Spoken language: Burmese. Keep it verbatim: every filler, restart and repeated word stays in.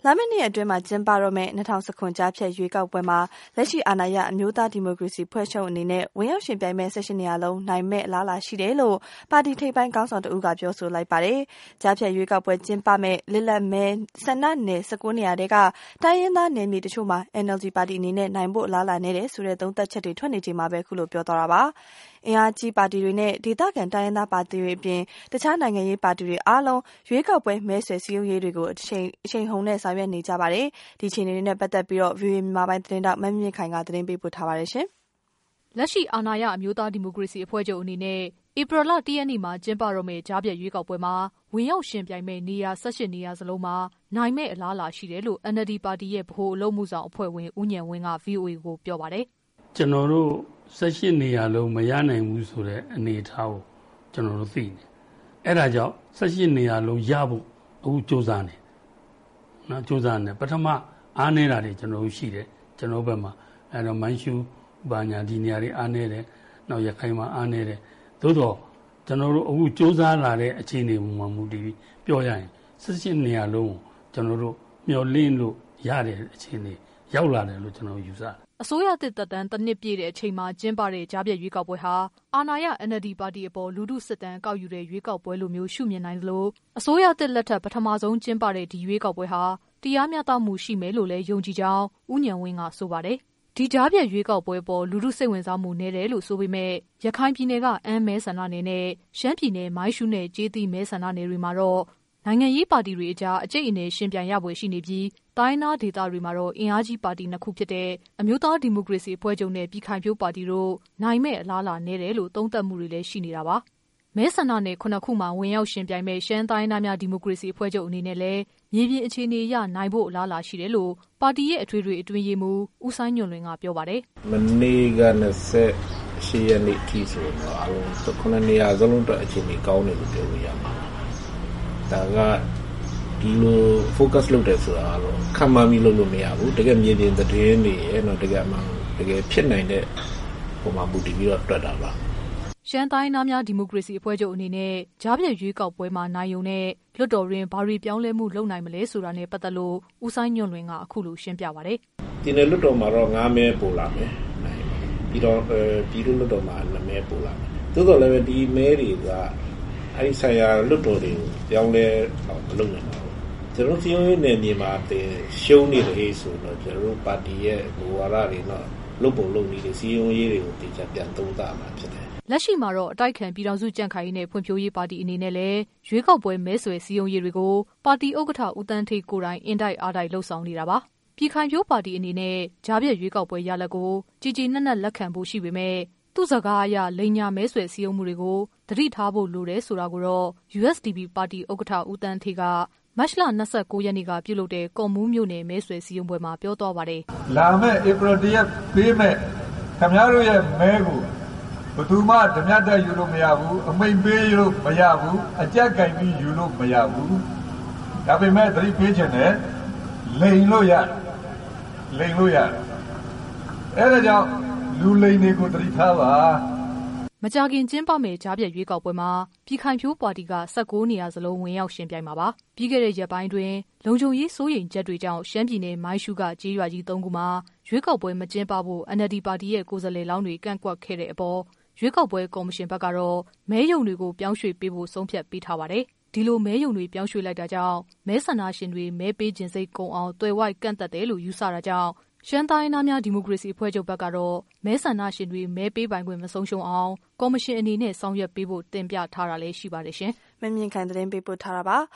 လာမယ့်နှစ်အတွင်းမှာကျင်းပတော့မယ့်၂၀၁၇ကြားဖြတ်ရွေးကောက်ပွဲမှာလက်ရှိအာဏာရအမျိုးသားဒီမိုကရေစီဖွဲ့ချုပ်အနေနဲ့ဝင်ရောက်ရှင်ပြိုင်မဲ့၁၈နေရာလုံးနိုင်မဲ့အလားအလာရှိတယ်လို့ပါတီထိပ်ပိုင်းခေါင်းဆောင်တဦးကပြောဆိုလိုက်ပါတယ်။ကြားဖြတ်ရွေးကောက်ပွဲကျင်းပမဲ့လစ်လက်မဲဆန္ဒနယ်၁၉နေရာတဲကတိုင်းရင်းသားနယ်မြေတချို့မှာ အန်အယ်လ်ဒီ ပါတီအနေနဲ့နိုင်ဖို့အလားအလာနေတယ်ဆိုတဲ့သုံးသပ်ချက်တွေထွက်နေချိန်မှာပဲခုလိုပြောသွားတာပါ။အင်အားကြီးပါတီတွေနဲ့ဒေသခံတိုင်းရင်းသားပါတီတွေအပြင်တခြားနိုင်ငံရေးပါတီတွေအားလုံးရွေးကောက်ပွဲမဲဆွယ်စည်းရုံးရေးတွေကိုအချိန်အချိန်ဟုန်နဲ့ဆောင်ရွက်နေကြပါတယ်။ဒီအခြေအနေတွေနဲ့ပတ်သက်ပြီးတော့ ဗီအိုအေမြန်မာပိုင်းသတင်းတောက်မမြင့်ခိုင်ကသတင်းပေးပို့ထားပါတယ်ရှင်။လက်ရှိအာဏာရအမျိုးသားဒီမိုကရေစီအဖွဲ့ချုပ်အနေနဲ့ဧပြီလ၁ရက်နေ့မှာကျင်းပတော့မယ့်ကြားဖြတ်ရွေးကောက်ပွဲမှာဝင်ရောက်ရှင်ပြိုင်မဲ့နေရာ၁၈နေရာစလုံးမှာနိုင်မဲ့အလားအလာရှိတယ်လို့ အန်အယ်လ်ဒီ ပါတီရဲ့ဗဟိုအလုပ်မှုဆောင်အဖွဲ့ဝင်ဦးဉာဏ်ဝင်းက ဗီအိုအေကိုပြောပါတယ်။ကျွန်တော်တို့၁၈နေရာလုံးမရနိုင်ဘူးဆိုတဲ့အနေအထားကိုကျွန်တော်တို့သိနေ။အဲ့ဒါကြောင့်၁၈နေရာလုံးရဖို့အခုစ조사နေ။နော်စ조사နေပထမအားနေတာတွေကျွန်တော်တို့ရှိတယ်ကျွန်တော်ဘက်မှာအဲ့တော့မိုင်းရှူဘာညာဒီနေရာတွေအားနေတယ်နောက်ရခိုင်မှာအားနေတယ်သို့တော့ကျွန်တော်တို့အခုစ조사လာတဲ့အခြေအနေမှာမူတည်ပြီးပြောရရင်၁၈နေရာလုံးကိုကျွန်တော်တို့မျှော်လင့်လို့ရတဲ့အခြေအနေရောက်လာတယ်လို့ကျွန်တော်ယူဆတယ်အစိုးရတစ်သက်တမ်းတစ်နှစ်ပြည့်တဲ့အချိန်မှာကျင်းပတဲ့ကြားဖြတ်ရွေးကောက်ပွဲဟာအာဏာရ အန်အယ်လ်ဒီ ပါတီအပေါ်လူထုစစ်တမ်းကောက်ယူတဲ့ရွေးကောက်ပွဲလိုမျိုးရှုမြင်နိုင်သလိုအစိုးရတစ်လက်ထက်ပထမဆုံးကျင်းပတဲ့ဒီရွေးကောက်ပွဲဟာတရားမျှတမှုရှိမယ်လို့လည်းယုံကြည်ကြောင်းဦးဉာဏ်ဝင်းကဆိုပါတယ်။ဒီကြားဖြတ်ရွေးကောက်ပွဲပေါ်လူထုစိတ်ဝင်စားမှုနည်းတယ်လို့ဆိုပေမဲ့ရခိုင်ပြည်နယ်ကအမ်းမဲဆန္ဒနယ်နဲ့ရှမ်းပြည်နယ်မိုင်းရှူးနဲ့ကျေးသီးမဲဆန္ဒနယ်တွေမှာတော့နိုင်ငံရေးပါတီတွေအကြားအကျိတ်အနယ်ရှင်ပြိုင်ရပွဲရှိနေပြီးတိုင်းနာဒေသတွေမှာတော့အင်အားကြီးပါတီနှစ်ခုဖြစ်တဲ့အမျိုးသားဒီမိုကရေစီအဖွဲ့ချုပ်နဲ့ပြည်ခိုင်ဖြိုးပါတီတို့နိုင်မဲ့အလားအလာနည်းတယ်လို့သုံးသပ်မှုတွေလည်းရှိနေတာပါ။မဲဆန္ဒနယ်ခုနှစ်ခုမှာဝင်ရောက်ရှင်ပြိုင်မဲ့ရှမ်းတိုင်းသားများဒီမိုကရေစီအဖွဲ့ချုပ်အနေနဲ့လည်းမြေပြင်အခြေအနေအရနိုင်ဖို့အလားအလာရှိတယ်လို့ပါတီရဲ့အထွေထွေအတွင်းရေးမှူးဦးဆိုင်းညွန့်လွင်ကပြောပါတယ်။မနေ့က၂၈ရက်နေ့ထိဆိုတော့အလုံးခုနှစ်နေရာစလုံးတော့အခြေအနေကောင်းတယ်လို့ပြောလို့ရမှာ။ဒါကဒီလို focus လုပ်တယ်ဆိုတာတော့ခံမှန်းပြီးလုပ်လို့မရဘူးတကယ်မြေပြင်သတင်းတွေရဲ့တော့တကယ်အမှန်တကယ်ဖြစ်နိုင်တဲ့ပုံမှန်မူတည်ပြီးတော့တွက်တာပါရှမ်းတိုင်းသားများဒီမိုကရေစီအဖွဲ့ချုပ်အနေနဲ့ကြားဖြတ်ရွေးကောက်ပွဲမှာနိုင်ုံနဲ့လွှတ်တော်တွင်ဘာတွေပြောင်းလဲမှုလုပ်နိုင်မလဲဆိုတာနဲ့ပတ်သက်လို့ဦးဆိုင်းညွန့်လွင်ကအခုလိုရှင်းပြပါတယ်ဒီနေ့လွှတ်တော်မှာတော့၅မဲပို့လာမယ်နိုင်ပြီးတော့ပြည်သူ့လွှတ်တော်မှာ၂မဲပို့လာမယ်သို့တော်လည်းပဲဒီမဲတွေကအဲ့ဒီဆိုင်ရာလွှတ်တော်တွေကိုပြောင်းလဲမလုပ်နိုင်ပါဘူးကျွန်တော်စီယုံရေးနယ်မြေမှာတင်ရှုံးနေတယ်ဆိုတော့ကျွန်တော်ပါတီရဲ့ဘဝရတွေတော့လုတ်ပုံလုတ်နေတဲ့စီယုံရေးတွေကိုတင်ချပြန်သုံးသပ်မှာဖြစ်တယ်လက်ရှိမှာတော့အတိုက်ခံပြည်ထောင်စုကြံ့ခိုင်ရေးနဲ့ဖွံ့ဖြိုးရေးပါတီအနေနဲ့လည်းရွေးကောက်ပွဲမဲဆွယ်စည်းရုံးရေးတွေကိုပါတီဥက္ကဋ္ဌဦးတန်းဌေးကိုယ်တိုင်အင်တိုက်အားတိုက်လှုပ်ဆောင်နေတာပါပြည်ခိုင်ဖြိုးပါတီအနေနဲ့ကြားဖြတ်ရွေးကောက်ပွဲရလဒ်ကိုကြည်ကြည်နက်နက်လက်ခံဖို့ရှိပေမဲ့သူ့စကားအရလိန်ညာမဲဆွယ်စည်းရုံးမှုတွေကိုသတိထားဖို့လိုတယ်ဆိုတာကိုတော့ ယူ အက်စ် ဒီ ပီ ပါတီဥက္ကဋ္ဌဦးတန်းဌေးကမတ်လ၂၉ရက်နေ့ကပြုလုပ်တဲ့ကော်မူးမြို့နယ်မဲဆွယ်စည်းရုံးပွဲမှာပြောသွားပါတယ်လာမယ့်ဧပြီ၁ရက်ပေးမဲ့ခင်ဗျားတို့ရဲ့မဲကိုဘယ်သူမှဓမြတ်တက်ယူလို့မရဘူးအမိန်ပေးလို့မရဘူးအကြက်ကင်ပြီးယူလို့မရဘူးဒါပေမဲ့သတိပေးခြင်းနဲ့လိန်လို့ရလိန်လို့ရအဲ့ဒါကြောင့်လူလိန်တွေကိုသတိထားပါမကြခင်ကျင်းပမယ့်ကြားဖြတ်ရွေးကောက်ပွဲမှာပြည်ခိုင်ဖြိုးပါတီက၁၉နေရာစလုံးဝင်ရောက်ရှင်ပြိုင်မှာပါပြီးခဲ့တဲ့ရက်ပိုင်းတွင်လုံခြုံရေးစိုးရိမ်ချက်တွေကြောင့်ရှမ်းပြည်နယ်မိုင်းရှူးကကြေးရွာကြီး၃ခုမှာရွေးကောက်ပွဲမကျင်းပဖို့ အန်အယ်လ်ဒီ ပါတီရဲ့ကိုယ်စားလှယ်လောင်းတွေကန့်ကွက်ခဲ့တဲ့အပေါ်ရွေးကောက်ပွဲကော်မရှင်ဘက်ကတော့မဲရုံတွေကိုပြောင်းရွှေ့ပေးဖို့ဆုံးဖြတ်ပေးထားပါတယ်ဒီလိုမဲရုံတွေပြောင်းရွှေ့လိုက်တာကြောင့်မဲဆန္ဒရှင်တွေမဲပေးခြင်းစိတ်ကုန်အောင်တွယ်ဝိုက်ကန့်သက်တယ်လို့ယူဆတာကြောင့်ရှမ်းတိုင်းသားများဒီမိုကရေစီအဖွဲ့ချုပ်ဘက်ကတော့မဲဆန္ဒရှင်တွေမဲပေးပိုင်ခွင့်မဆုံးရှုံးအောင်ကော်မရှင်အနေနဲ့ဆောင်ရွက်ပေးဖို့တင်ပြထားတာလည်းရှိပါတယ်ရှင်။မမြင့်ခိုင်သတင်းပေးပို့ထားတာပါ။